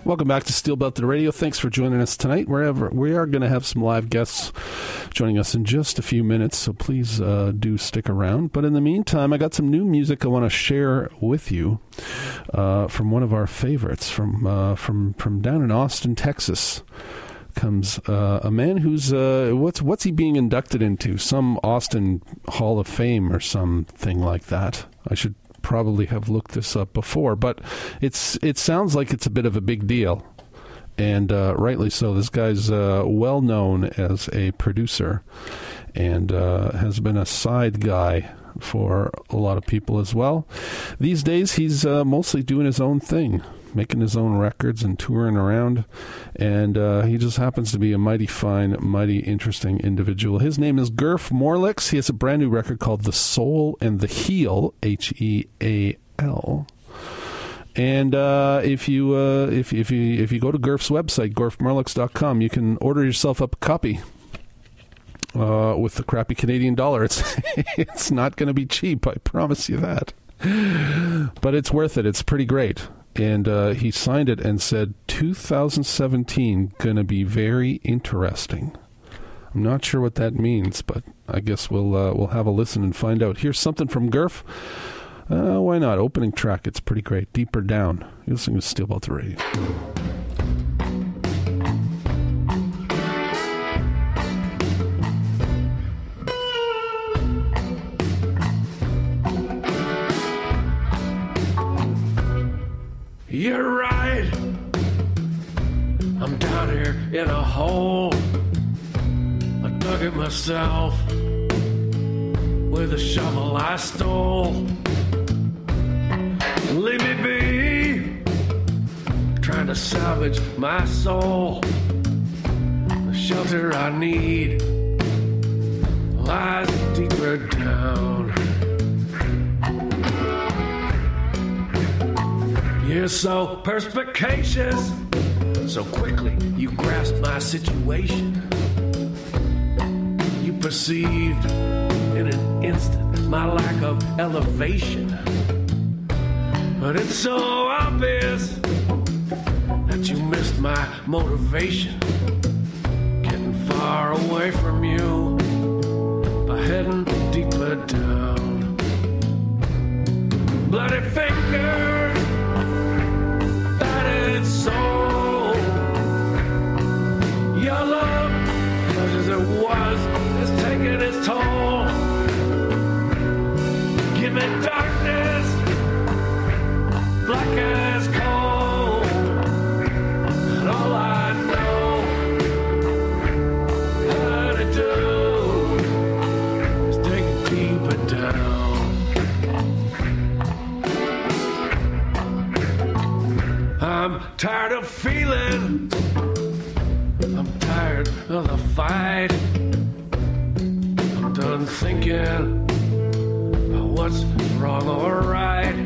Welcome back to Steel Belted Radio. Thanks for joining us tonight. We are going to have some live guests joining us in just a few minutes, so please do stick around. But in the meantime, I got some new music I want to share with you from one of our favorites from down in Austin, Texas. Comes a man who's what's he being inducted into? Some Austin Hall of Fame or something like that. I should probably have looked this up before, but it sounds like it's a bit of a big deal, and rightly so. This guy's well known as a producer and has been a side guy for a lot of people as well. These days he's mostly doing his own thing, making his own records and touring around, and he just happens to be a mighty fine, mighty interesting individual. His name is Gurf Morlix. He has a brand new record called The Soul and the Heel, Heal. And if you go to Gurf's website, gurfmorlix.com, you can order yourself up a copy. With the crappy Canadian dollar, it's not going to be cheap, I promise you that. But it's worth it. It's pretty great. And he signed it and said 2017 going to be very interesting. I'm not sure what that means, but I guess we'll have a listen and find out. Here's something from Gurf. Why not? Opening track. It's pretty great. Deeper Down. You're listening to Steel Belted Radio. You're right. I'm down here in a hole. I dug it myself with a shovel I stole. Leave me be, trying to salvage my soul. The shelter I need lies deeper down. You're so perspicacious, so quickly you grasp my situation. You perceived in an instant my lack of elevation. But it's so obvious that you missed my motivation. Getting far away from you by heading deeper down. Bloody fingers, soul. Your love, much as it was, is taking its toll. Give me darkness, black as coal, and all I know how to do is take it deeper down. I'm tired of feeling, I'm tired of the fight. I'm done thinking about what's wrong or right.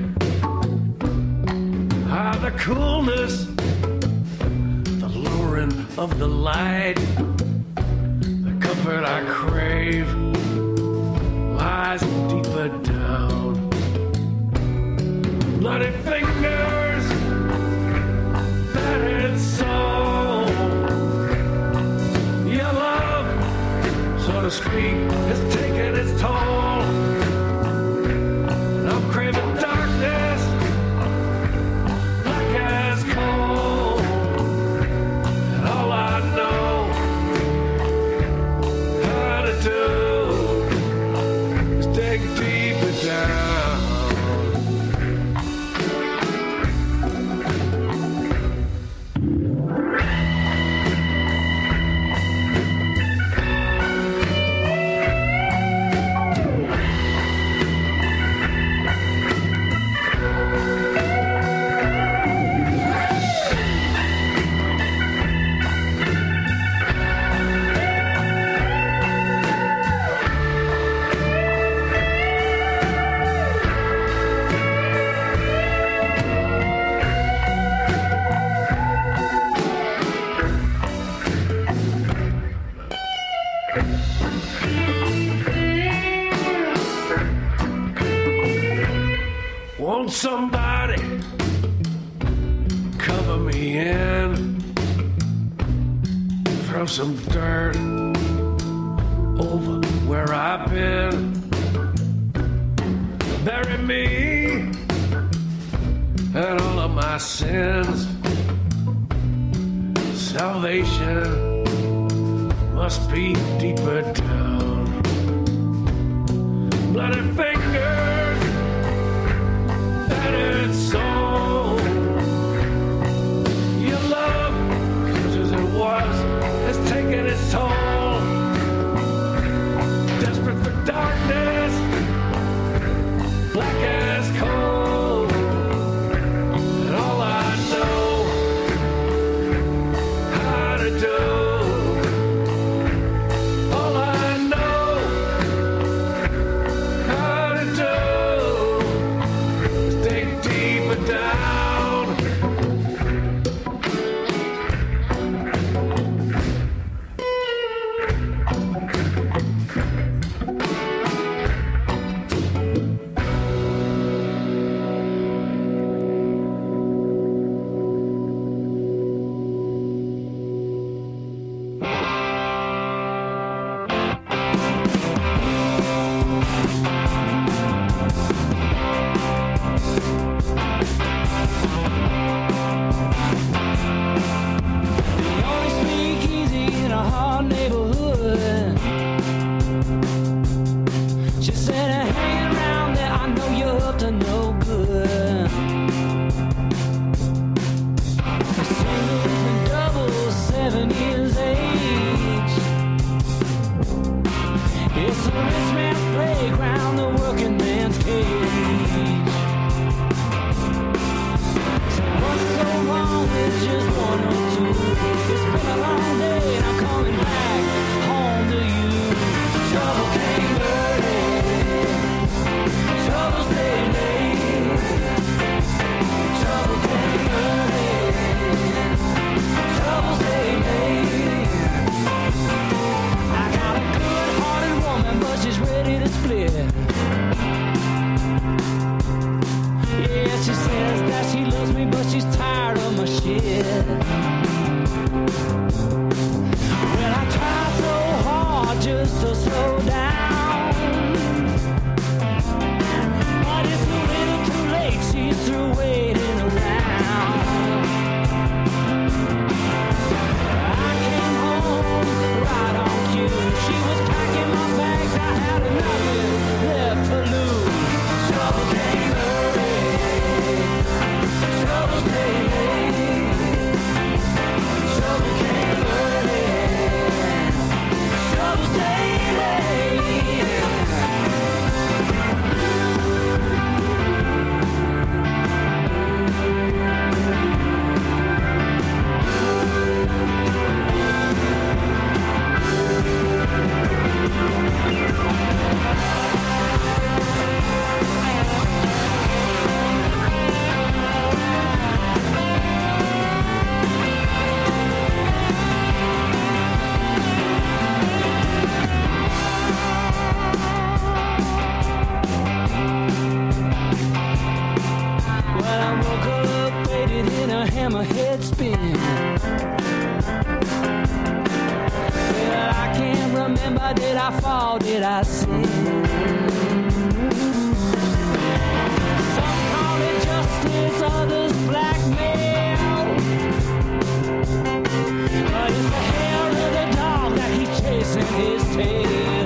The coolness, the luring of the light, the comfort I crave lies deeper down. Bloody fingers, battered soul. Your love, so to speak, is taking its toll. And I'm craving darkness, black as coal. And all I know how to do is dig deeper down. some dirt over where I've been. Bury me and all of my sins. Salvation must be deeper down. Bloody fingers, battered soul. Your love, such as it was, has taken its toll. Desperate for darkness, black as coal. And all I know how to do, all I know how to do is dig deeper down. The only speakeasy in a hard neighborhood. She said, hang around there, I know you're up to no good. Singles and doubles, 7 years age. It's a rich man's playground, the working man's cage. So what's so wrong with just one or two? It's been a long day and I'm coming back home to you. Trouble came early, trouble stayed late. Trouble came early, trouble stayed late. I got a good-hearted woman, but she's ready to split. Yeah, she says that she loves me, but she's tired of my shit. Well, I try so hard just to slow down, but it's a little too late, she's through waiting around. I came home right on cue. She was packing my bags, I had nothing left to lose. Trouble came early, trouble stayed late. Trouble came early, trouble stayed late. Well, I woke up faded in a hammerhead spin. Well, I can't remember, did I fall, did I sin? Some call it justice, others blackmail. But it's the hair of the dog that keeps chasing his tail.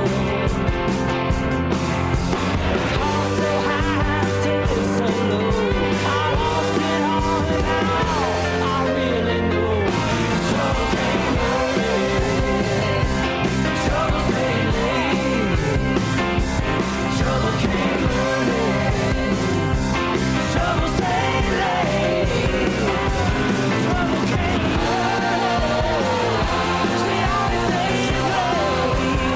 Call so high, take it so low. I lost it all and now I really know. Trouble came early, trouble stayed late. Trouble came early, trouble stayed late. Trouble came early, she always says she's lonely.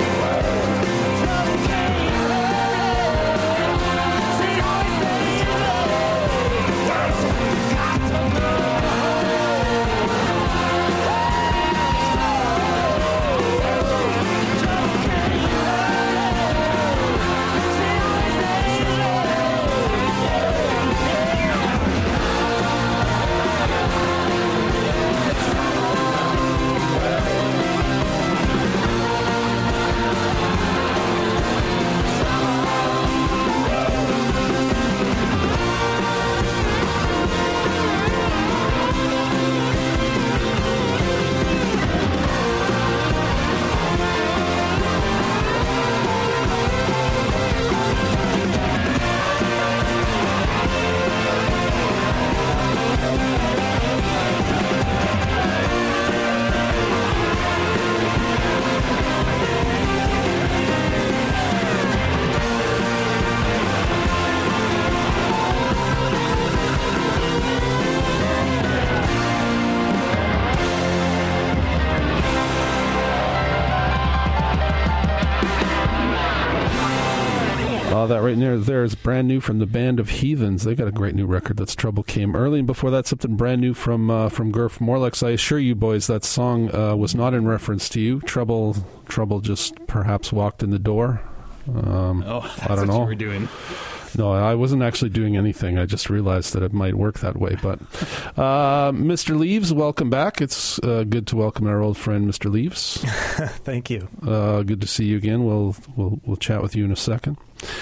Oh, that right there is brand new from the Band of Heathens. They got a great new record. That's Trouble Came Early. And before that, something brand new from Gurf Morlex. I assure you, boys, that song was not in reference to you. Trouble just perhaps walked in the door. That's I don't know. what you were doing. No, I wasn't actually doing anything. I just realized that it might work that way. But Mr. Leaves, welcome back. It's good to welcome our old friend, Mr. Leaves. Thank you. Good to see you again. We'll chat with you in a second.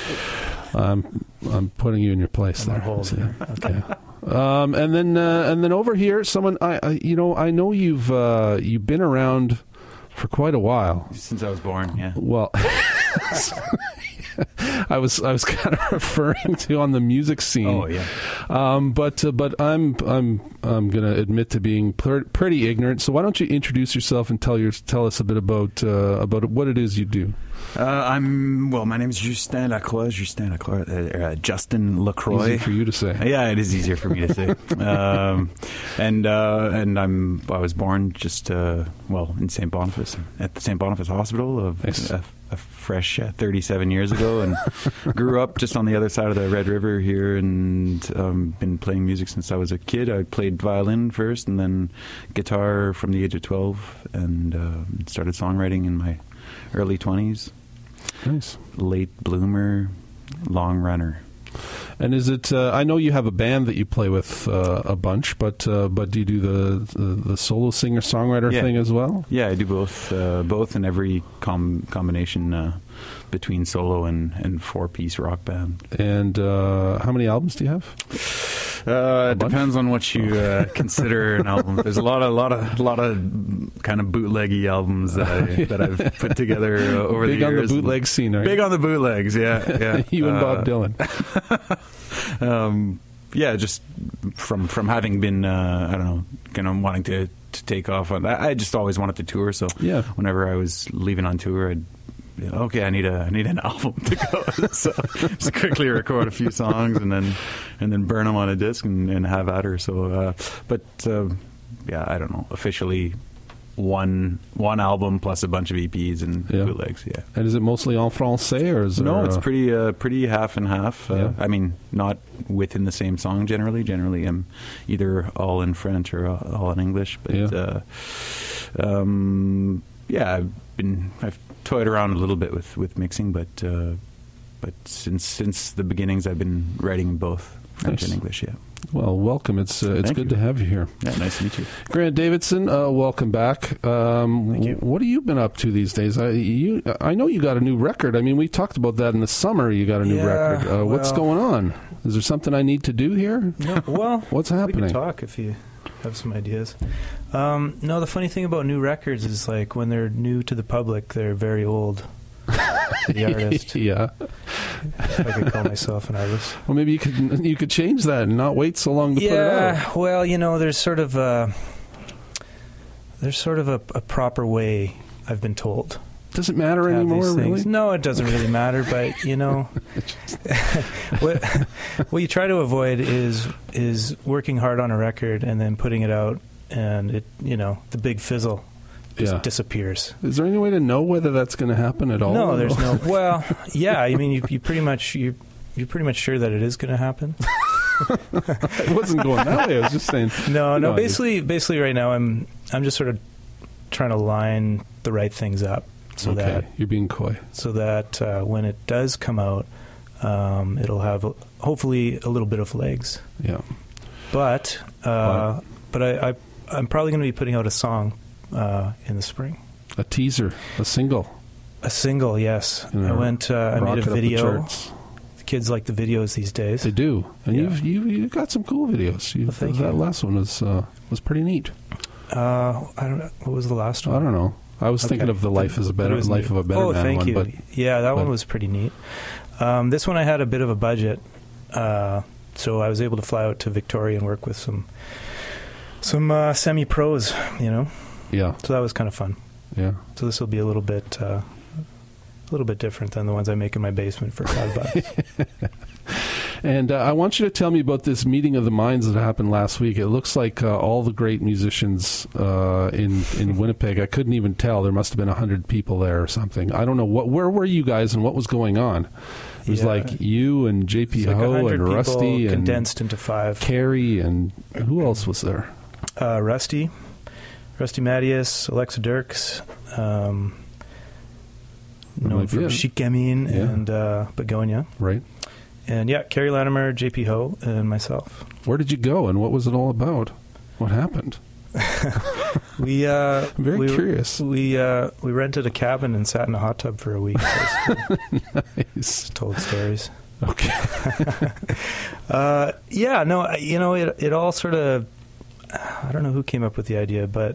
I'm putting you in your place I'm there. on hold. So, okay. And then over here, someone I know you've been around for quite a while. Since I was born, yeah. Well, I was kind of referring to on the music scene. Oh yeah. But I'm going to admit to being pretty ignorant. So why don't you introduce yourself and tell us a bit about what it is you do? My name is Justin Lacroix. Justin Lacroix. Easy for you to say. Yeah, it is easier for me to say. And I was born just in St. Boniface, at the St. Boniface Hospital Nice. a fresh 37 years ago, and grew up just on the other side of the Red River here, and been playing music since I was a kid. I played violin first, and then guitar from the age of 12, and started songwriting in my early 20s. Nice. Late bloomer, long runner. And is it? I know you have a band that you play with a bunch, but do you do the solo singer songwriter thing as well? Yeah, I do both in every combination between solo and 4-piece rock band. And how many albums do you have? It depends on what you consider an album. There's a lot of kind of bootleggy albums that I've put together over the years. Big on the bootleg scene, right? Big on the bootlegs, yeah. You and Bob Dylan. Just from having been, kind of wanting to take off on that. I just always wanted to tour, so whenever I was leaving on tour, I need an album to go. So just quickly record a few songs and then burn them on a disc and have at her. So, I don't know. Officially, one album plus a bunch of EPs and bootlegs. Yeah. And is it mostly en français, or is no? It's pretty half and half. I mean, not within the same song generally. Generally, I'm either all in French or all in English. But I've toyed around a little bit with mixing, but since the beginnings, I've been writing both French and English. Yeah. Well, welcome. It's good to have you here. Yeah, nice to meet you. Grant Davidson, welcome back. Thank you. What have you been up to these days? I know you got a new record. I mean, we talked about that in the summer. You got a new record. What's going on? Is there something I need to do here? No. Well, what's happening? We can talk if you have some ideas. No, the funny thing about new records is, like, when they're new to the public, they're very old to the artist. Yeah. If I could call myself an artist. Well, maybe you could change that and not wait so long to put it out. Yeah, well, there's sort of a proper way, I've been told. Does it matter anymore, really? No, it doesn't really matter, but, what you try to avoid is working hard on a record and then putting it out, and it, the big fizzle just disappears. Is there any way to know whether that's going to happen at all? No, there's no. Well, yeah, I mean, you're pretty much sure that it is going to happen. It wasn't going that way. I was just saying. No. Basically, right now, I'm just sort of trying to line the right things up so that you're being coy. So that when it does come out, it'll have hopefully a little bit of legs. Yeah. But I'm probably going to be putting out a song in the spring. A teaser, a single. A single, yes. I made a video. The kids like the videos these days. They do, and you've got some cool videos. Thank you. That last one was pretty neat. I don't know. What was the last one? I don't know. I was thinking of the Life of a Better Man. Oh, thank you. But, that one was pretty neat. This one I had a bit of a budget, so I was able to fly out to Victoria and work with some semi-pros, Yeah. So that was kind of fun. Yeah. So this will be a little bit different than the ones I make in my basement for $5. And I want you to tell me about this meeting of the minds that happened last week. It looks like all the great musicians in Winnipeg. I couldn't even tell. There must have been 100 people there or something. I don't know. Where were you guys and what was going on? It was like you and JP Ho and Rusty and condensed into 5. Carrie and who else was there? Rusty Mattias, Alexa Dirks, known from Chic Gamine and Begonia. Right. And Carrie Latimer, JP Ho, and myself. Where did you go and what was it all about? What happened? I'm very curious. We rented a cabin and sat in a hot tub for a week. Nice. Told stories. Okay. It all sort of, I don't know who came up with the idea, but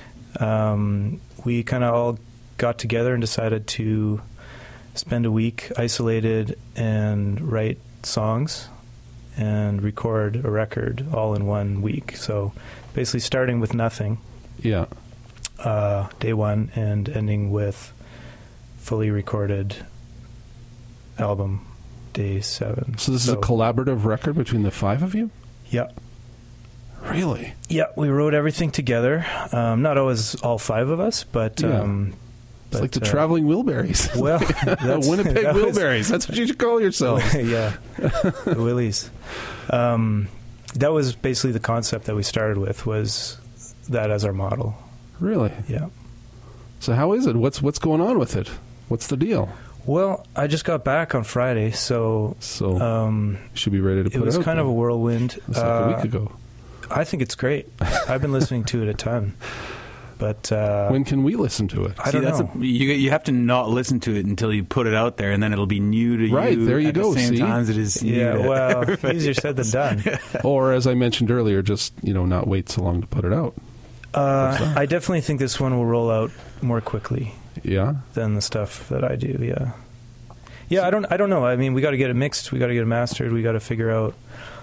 we kind of all got together and decided to spend a week isolated and write songs and record a record all in 1 week. So basically starting with nothing. Yeah. Day 1 and ending with fully recorded album day 7. So this is a collaborative record between the 5 of you? Yeah. Really? Yeah, we wrote everything together. Not always all 5 of us, but... It's like the Traveling Wilburys. Well, Winnipeg Wilburys. That's what you should call yourselves. Yeah, the Willies. That was basically the concept that we started with, was that as our model. Really? Yeah. So how is it? What's going on with it? What's the deal? Well, I just got back on Friday, so should be ready to put it out. It was kind of a whirlwind. It's like a week ago. I think it's great. I've been listening to it a ton. But when can we listen to it? I don't know. You have to not listen to it until you put it out there, and then it'll be new to you. Right, there you at go. The same See? time as it is new to well, everybody easier said than done. Or, as I mentioned earlier, just not wait so long to put it out. I definitely think this one will roll out more quickly. Yeah. Than the stuff that I do. Yeah. Yeah, I don't know. I mean, we got to get it mixed. We got to get it mastered. We got to figure out,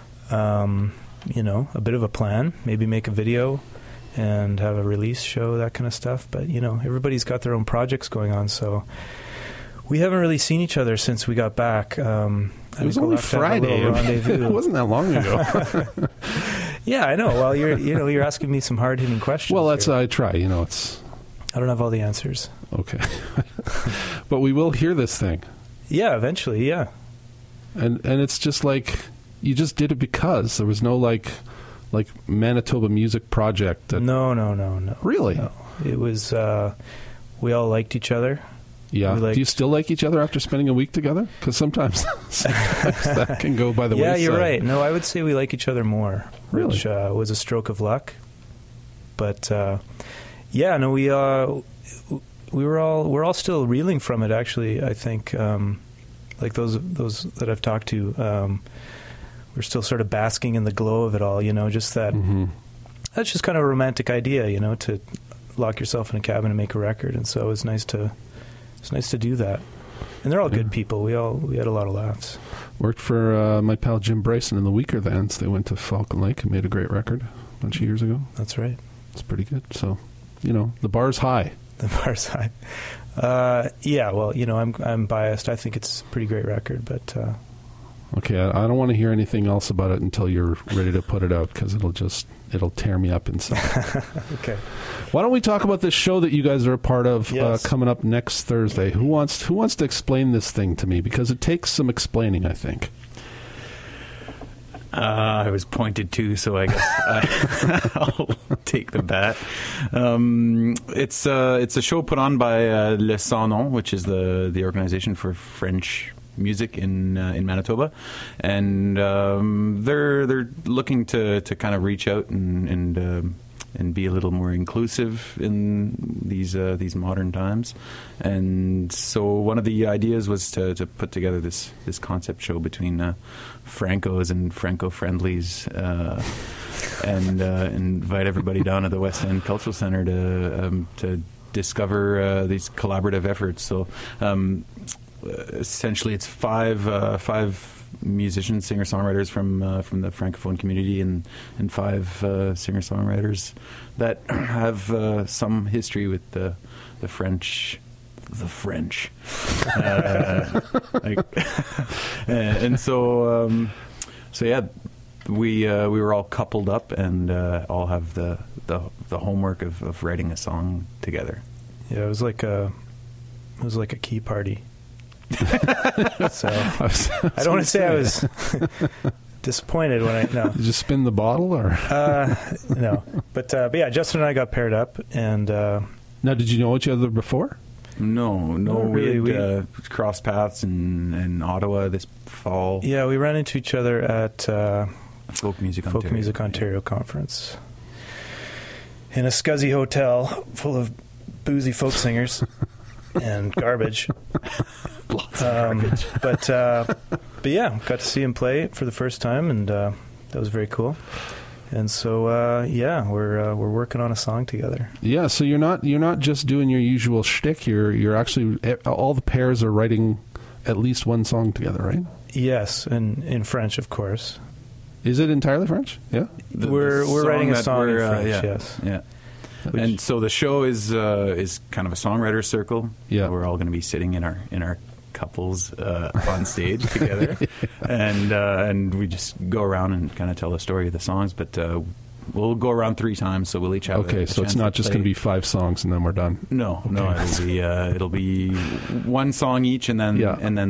a bit of a plan. Maybe make a video and have a release show, that kind of stuff. But, everybody's got their own projects going on, so we haven't really seen each other since we got back. It was only Friday. It wasn't that long ago. Yeah, I know. Well, you're asking me some hard-hitting questions. Well, that's here. I try. It's. I don't have all the answers. Okay, but we will hear this thing. Yeah, eventually. Yeah. And it's just like you just did it because there was no like Manitoba Music Project. No. Really? No. It was. We all liked each other. Yeah. Do you still like each other after spending a week together? Because sometimes that can go by the wayside. Yeah, you're right. No, I would say we like each other more. Really? Which was a stroke of luck. But we're all still reeling from it. Actually, I think like those that I've talked to, we're still sort of basking in the glow of it all. Just that. Mm-hmm. That's just kind of a romantic idea, to lock yourself in a cabin and make a record. And so it's nice to do that. And they're all good people. We had a lot of laughs. Worked for my pal Jim Bryson in the Weaker Thans. They went to Falcon Lake and made a great record a bunch of years ago. That's right. It's pretty good. So, the bar's high. The bar's high. Yeah, well, I'm biased. I think it's a pretty great record, but... Okay, I don't want to hear anything else about it until you're ready to put it out, because it'll tear me up inside. Okay. Why don't we talk about this show that you guys are a part of coming up next Thursday? Who wants to explain this thing to me? Because it takes some explaining, I think. I was pointed to, so I guess I'll take the bat. It's a show put on by Le Sans Nom, which is the organization for French music in Manitoba, and they're looking to kind of reach out and be a little more inclusive in these modern times. And so one of the ideas was to put together this concept show between Francos and Franco-friendlies, and invite everybody down to the West End Cultural Centre to discover these collaborative efforts. So essentially it's five musicians, singer-songwriters from the Francophone community, and 5 singer-songwriters that have some history with the French. And so So yeah, we were all coupled up and all have the homework of writing a song together. Yeah, it was like a key party. So I don't want to say I was disappointed when Did you spin the bottle or no, but yeah, Justin and I got paired up, and now did you know each other before? No, really. We crossed paths in Ottawa this fall. Yeah, we ran into each other at Folk Music Ontario conference in a scuzzy hotel full of boozy folk singers and garbage. Lots of garbage. But yeah, got to see him play for the first time, and that was very cool. And so yeah, we're working on a song together. Yeah, so you're not just doing your usual shtick. You're actually, all the pairs are writing at least one song together, right? Yes, and in French, of course. Is it entirely French? Yeah, we're writing a song in French. Yeah. Yes, yeah. And so the show is kind of a songwriter circle. Yeah, we're all going to be sitting in our couples on stage together, and we just go around and kind of tell the story of the songs. But we'll go around 3 times, so we'll each have. Okay, so it's not just going to be 5 songs and then we're done. No, okay. No, it'll be one song each, and then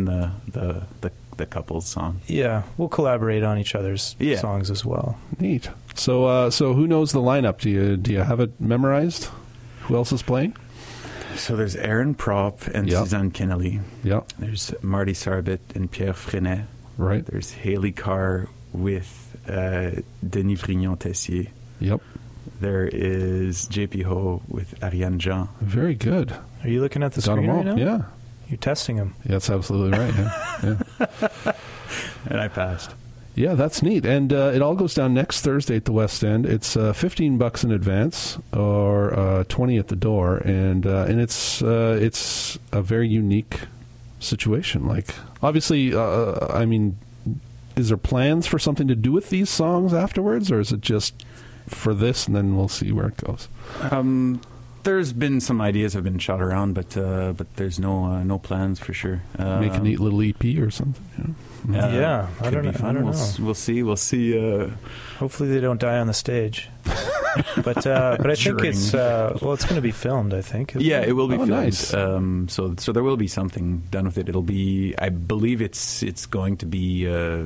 the couple's song. Yeah, we'll collaborate on each other's songs as well. Neat. So who knows the lineup? Do you have it memorized? Who else is playing? So there's Aaron Propp and Suzanne Kennelly. Yeah. There's Marty Sarbit and Pierre Frenet. Right. There's Haley Carr with Denis Vrignon-Tessier. Yep. There is JP Ho with Ariane Jean. Very good. Are you looking at the Got screen them all. right now? Yeah. You're testing him. Yeah, that's absolutely right. Yeah. And I passed. Yeah, that's neat. And it all goes down next Thursday at the West End. It's $15 in advance or $20 at the door, and it's a very unique situation. Like, obviously, I mean, is there plans for something to do with these songs afterwards, or is it just for this, and then we'll see where it goes? There's been some ideas have been shot around, but there's no plans for sure. Make a neat little EP or something. You know? Yeah, I don't know. We'll see. Hopefully they don't die on the stage. but I think it's going to be filmed. I think. Yeah, it will be filmed. Nice. So there will be something done with it. It'll be. I believe it's going to be.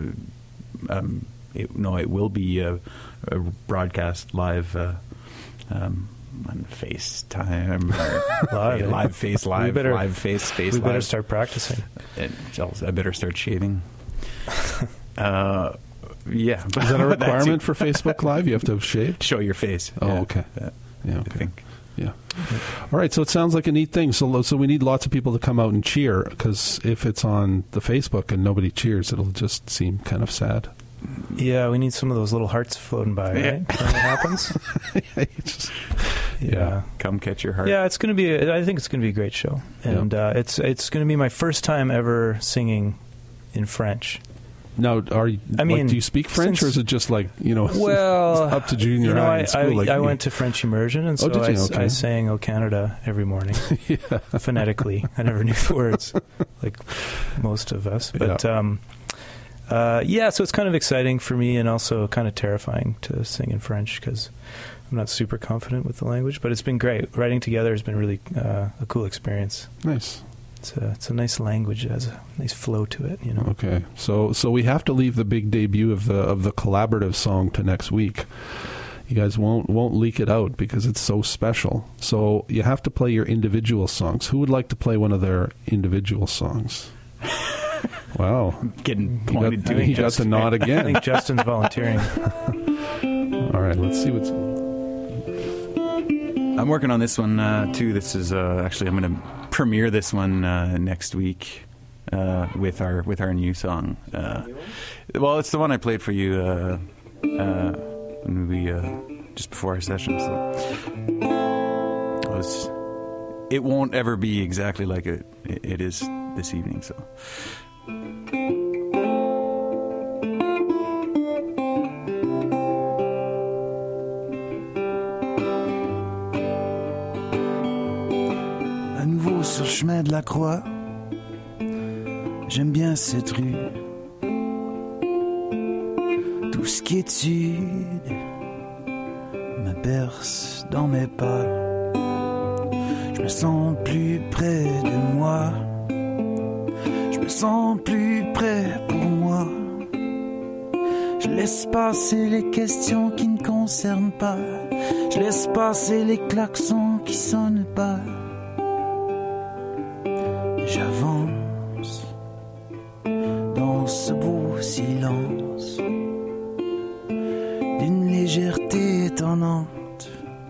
It will be a broadcast live. On FaceTime, live face, live face. We better start practicing. I better start shaving. Yeah, is that a requirement for Facebook Live? You have to have shaved. Show your face. Oh, yeah. Okay. Yeah, okay. I think. Yeah. All right. So it sounds like a neat thing. So we need lots of people to come out and cheer, because if it's on the Facebook and nobody cheers, it'll just seem kind of sad. Yeah, we need some of those little hearts floating by, right? When that happens. Yeah. Come catch your heart. Yeah, it's going to be. I think it's going to be a great show, and it's going to be my first time ever singing in French. Now, do you speak French, or is it just like, well, up to junior high in school? I went to French immersion, and so I sang "O Canada" every morning, phonetically. I never knew the words, like most of us. But so it's kind of exciting for me, and also kind of terrifying to sing in French, because I'm not super confident with the language. But it's been great. Writing together has been really a cool experience. Nice. It's a nice language. It has a nice flow to it, Okay, so we have to leave the big debut of the collaborative song to next week. You guys won't leak it out because it's so special. So you have to play your individual songs. Who would like to play one of their individual songs? Wow, getting pointed to. He got the nod again. I think Justin's volunteering. All right, let's see what's. I'm working on this one too. This is actually, I'm going to premiere this one next week with our new song. Well, it's the one I played for you when we just before our session. So it won't ever be exactly like it is this evening. So. Sur le chemin de la Croix, j'aime bien cette rue. douce quiétude me berce dans mes pas. Je me sens plus près de moi. Je me sens plus près pour moi. Je laisse passer les questions qui ne concernent pas. Je laisse passer les klaxons qui sonnent pas. J'avance dans ce beau silence d'une légèreté étonnante.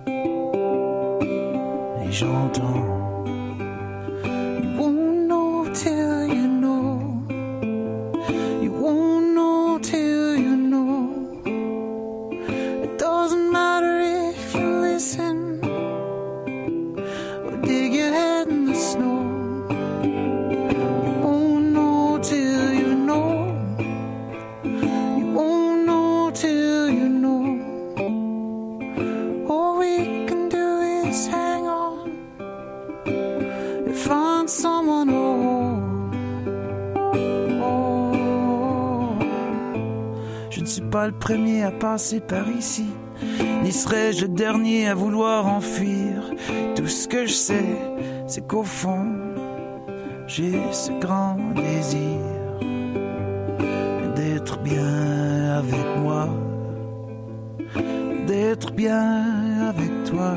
Et j'entends You won't know till you know. You won't know till you know. It doesn't matter if you listen or dig your head in the snow. Pas le premier à passer par ici, ni serais-je le dernier à vouloir enfuir. Tout ce que je sais, c'est qu'au fond, j'ai ce grand désir d'être bien avec moi, d'être bien avec toi,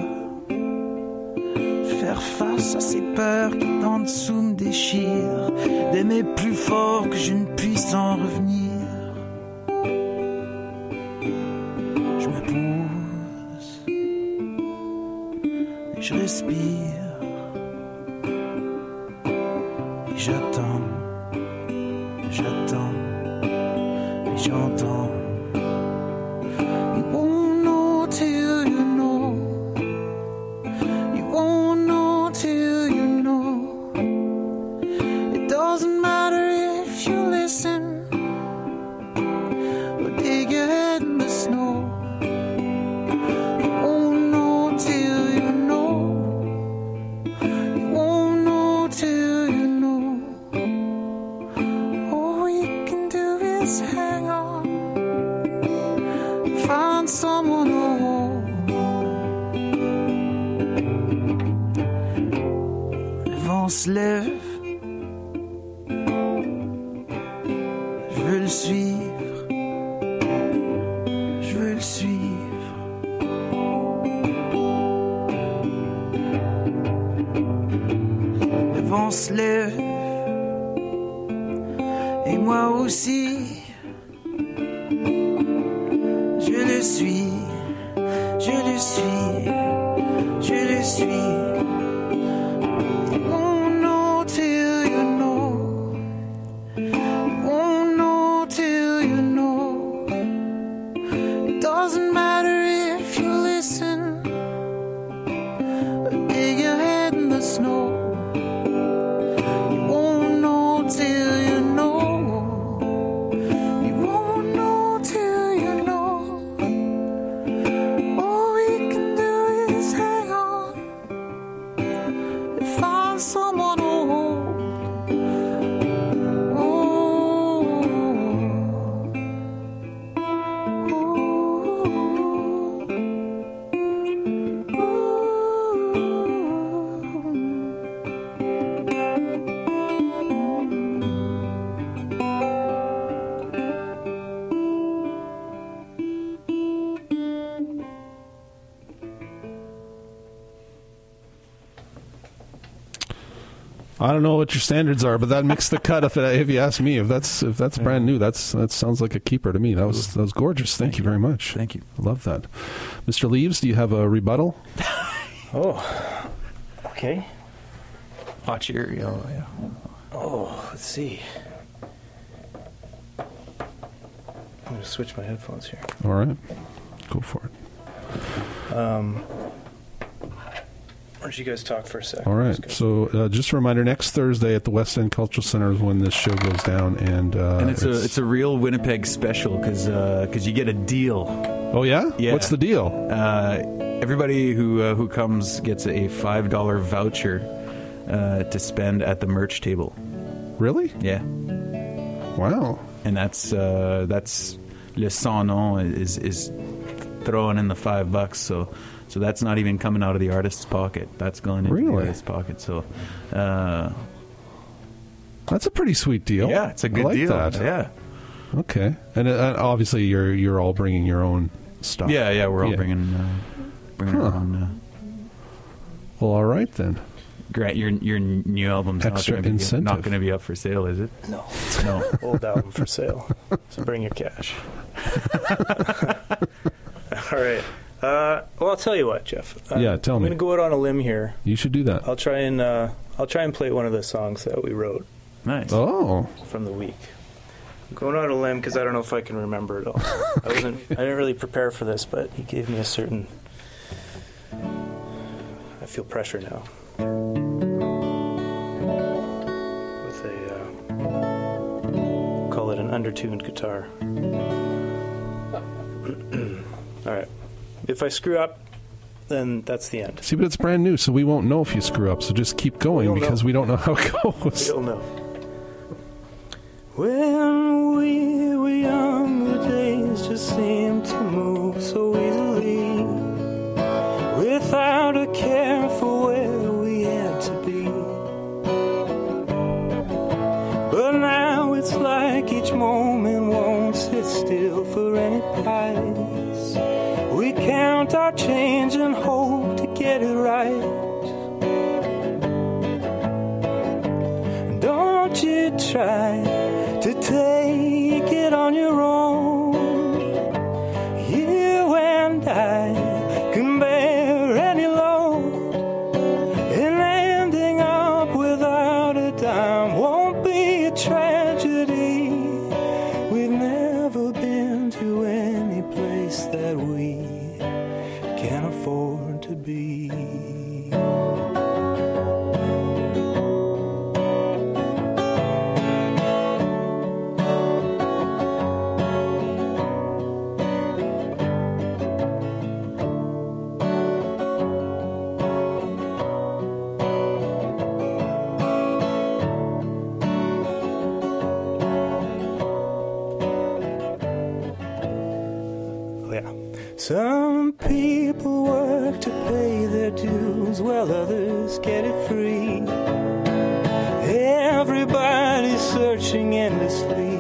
faire face à ces peurs qui en dessous me déchirent, d'aimer plus fort que je ne puisse en revenir. Je respire et j'attends, et j'entends. You won't know till you know. You won't know till you know. It doesn't matter if you listen or dig your head in the snow. Se lève, je veux le suivre, je veux le suivre. Le vent se lève et moi aussi, je le suis, je le suis, je le suis. I don't know what your standards are, but that makes the cut. If you ask me, if that's brand new, that sounds like a keeper to me. That was gorgeous. Thank you very much. Thank you. I love that. Mr. Leaves, do you have a rebuttal? Oh, okay. Hot Cheerio. Yeah. Oh, let's see. I'm going to switch my headphones here. All right, go for it. Why don't you guys talk for a second? All right. So just a reminder, next Thursday at the West End Cultural Center is when this show goes down. And it's a real Winnipeg special because you get a deal. Oh, yeah? Yeah. What's the deal? Everybody who comes gets a $5 voucher to spend at the merch table. Really? Yeah. Wow. And that's Le Sans Nom is throwing in the $5, so that's not even coming out of the artist's pocket. That's going into the artist's pocket. So that's a pretty sweet deal. Yeah, it's a good deal. That. Yeah. Okay, and obviously you're all bringing your own stuff. Yeah, we're all bringing our own. Well, all right then. Grant, your new album's Extra not going to be up for sale, is it? No. Old album for sale. So bring your cash. All right. Well, I'll tell you what, Jeff. Tell me. I'm going to go out on a limb here. You should do that. I'll try and play one of the songs that we wrote. Nice. Oh. From the week. I'm going out on a limb because I don't know if I can remember it all. I didn't really prepare for this, but he gave me a certain. I feel pressure now. With call it an undertuned guitar. All right. If I screw up, then that's the end. See, but it's brand new, so we won't know if you screw up. So just keep going because we don't know how it goes. You'll know. When we were young, the days just seemed to move so easily, without a care for where we had to be. But now it's like each moment won't sit still for any price. We count our change and hope to get it right. Don't you try to take it on your own. You and I can bear any load, and ending up without a dime won't be a tragedy. We've never been to any place that we can afford to be. Some people work to pay their dues, while others get it free. Everybody's searching endlessly.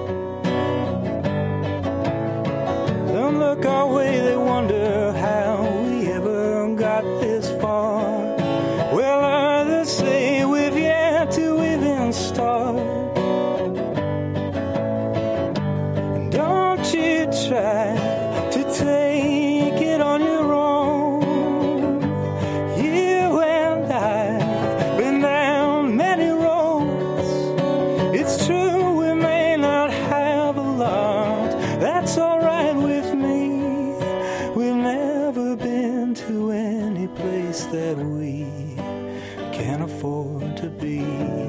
Some look our way, they wonder how we ever got this far. Well, others say we've yet to even start. And don't you try to take it on your own. You and I've been down many roads. It's true we may not have a lot. That's all right with me. We've never been to any place that we can afford to be.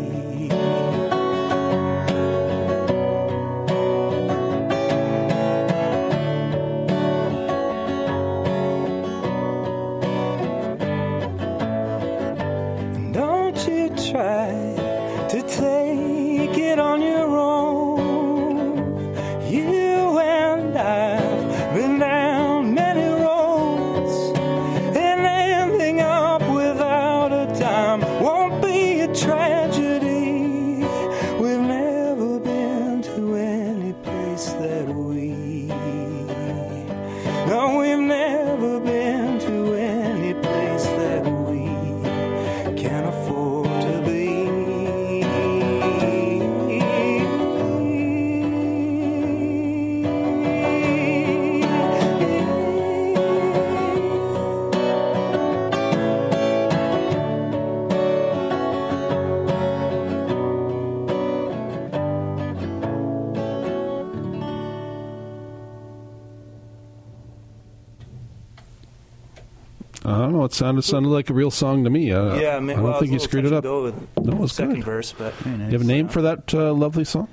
Try to take it on your own. You and I've been down many roads, and ending up without a dime won't be a tragedy. We've never been to any place that we. No, we've never been to any place that we can afford. I don't know. It sounded like a real song to me. I don't think you screwed it up. No, it's second good. Verse, but nice. You have a name for that lovely song?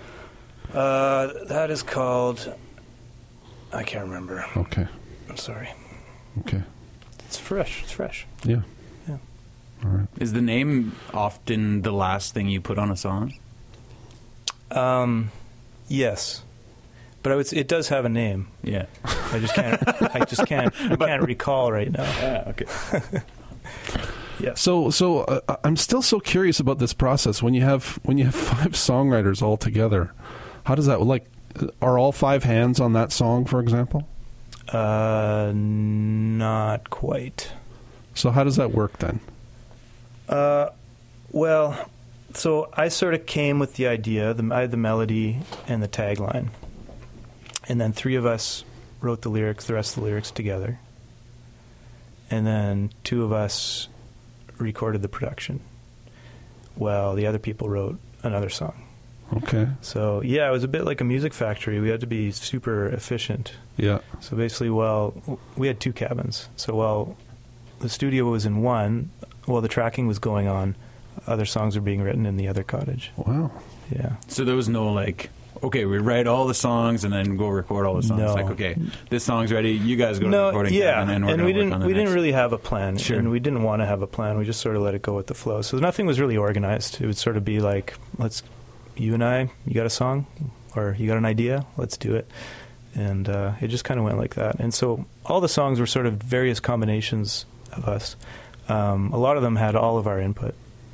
That is called. I can't remember. Okay. I'm sorry. Okay. It's fresh. It's fresh. Yeah. Yeah. All right. Is the name often the last thing you put on a song? Yes. But it does have a name. Yeah. I can't recall right now. Okay. Yeah. So I'm still so curious about this process. When you have 5 songwriters all together, how does that, like, are all 5 hands on that song, for example? Not quite. So how does that work then? Well, so I sort of came with the idea. I had the melody and the tagline, and then 3 of us wrote the lyrics, the rest of the lyrics together, and then 2 of us recorded the production. Well, the other people wrote another song. Okay. So, yeah, it was a bit like a music factory. We had to be super efficient. Yeah. So basically, we had 2 cabins. So while the studio was in one, while the tracking was going on, other songs were being written in the other cottage. Wow. Yeah. So there was no, like, okay, we write all the songs and then go record all the songs. No. Like, okay, this song's ready. You guys go to the recording cabin and we're and we didn't really have a plan. Sure. And we didn't want to have a plan. We just sort of let it go with the flow. So nothing was really organized. It would sort of be like, you and I, you got a song? Or you got an idea? Let's do it. And it just kind of went like that. And so all the songs were sort of various combinations of us. A lot of them had all of our input.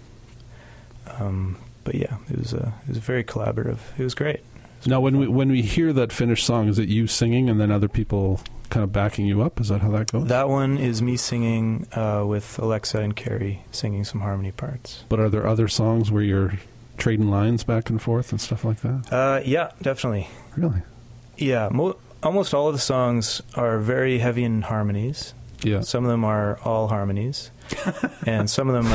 But yeah, it was very collaborative. It was great. Now, when we hear that finished song, is it you singing and then other people kind of backing you up? Is that how that goes? That one is me singing with Alexa and Carrie singing some harmony parts. But are there other songs where you're trading lines back and forth and stuff like that? Yeah, definitely. Really? Yeah, almost all of the songs are very heavy in harmonies. Yeah. Some of them are all harmonies, and some of them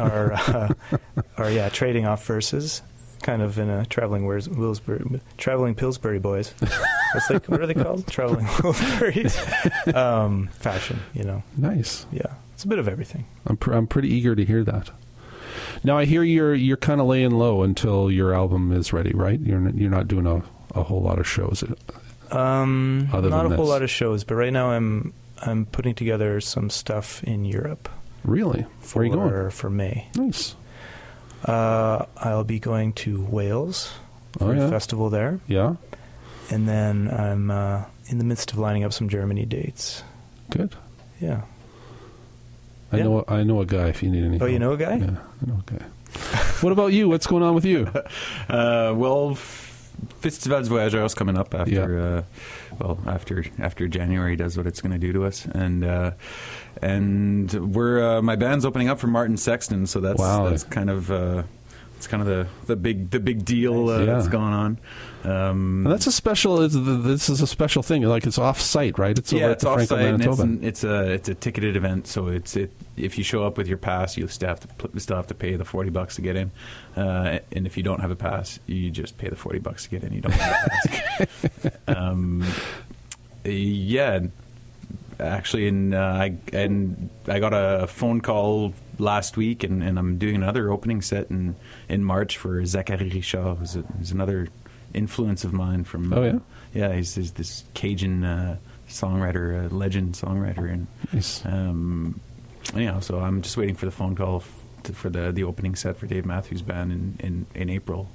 are trading off verses, kind of in a traveling Pillsbury Boys. It's like, what are they called? Traveling Pillsburies fashion, you know. Nice. Yeah, it's a bit of everything. I'm pretty eager to hear that. Now I hear you're kind of laying low until your album is ready, right? You're not doing a whole lot of shows. Not a whole lot of shows, but right now I'm putting together some stuff in Europe. Really? Where are you going? For May. Nice. I'll be going to Wales for a festival there. Yeah. And then I'm in the midst of lining up some Germany dates. Good. Yeah. I know a guy if you need anything. Oh, you know a guy? Yeah, I know a guy. What about you? What's going on with you? Well, Festivals Voyageurs coming up after after January does what it's going to do to us, and we're my band's opening up for Martin Sexton, so that's kind of it's kind of the big deal that's going on. And that's a special. This is a special thing. Like, it's off-site, right? It's over at the Franklin, Manitoba. And it's a ticketed event, so if you show up with your pass, you still have to pay the $40 to get in. And if you don't have a pass, you just pay the $40 to get in. You don't have a pass. Yeah. Actually, I got a phone call last week, and I'm doing another opening set in March for Zachary Richard, who's another influence of mine from. Oh yeah, he's this Cajun songwriter, legend songwriter, and nice. Anyhow, so I'm just waiting for the phone call for the opening set for Dave Matthews Band in April.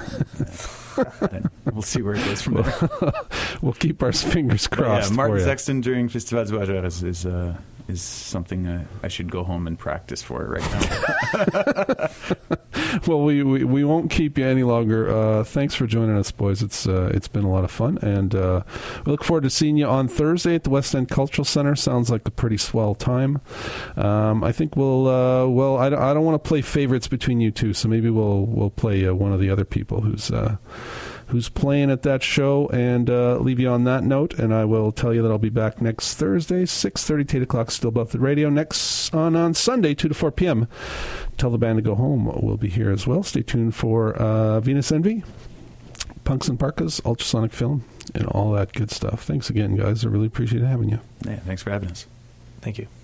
We'll see where it goes from there. We'll keep our fingers crossed. Yeah, Martin Sexton during Festivals Voyageurs is something I should go home and practice for right now. Well, we won't keep you any longer. Thanks for joining us, boys. It's been a lot of fun, and we look forward to seeing you on Thursday at the West End Cultural Center. Sounds like a pretty swell time. I think we'll. I don't want to play favorites between you two, so maybe we'll play one of the other people who's playing at that show, and leave you on that note. And I will tell you that I'll be back next Thursday, 6:30 to 8 o'clock, still above the radio. Next on Sunday, 2 to 4 p.m. Tell the Band to Go Home. We'll be here as well. Stay tuned for Venus Envy, Punks and Parkas, Ultrasonic Film, and all that good stuff. Thanks again, guys. I really appreciate having you. Yeah, thanks for having us. Thank you.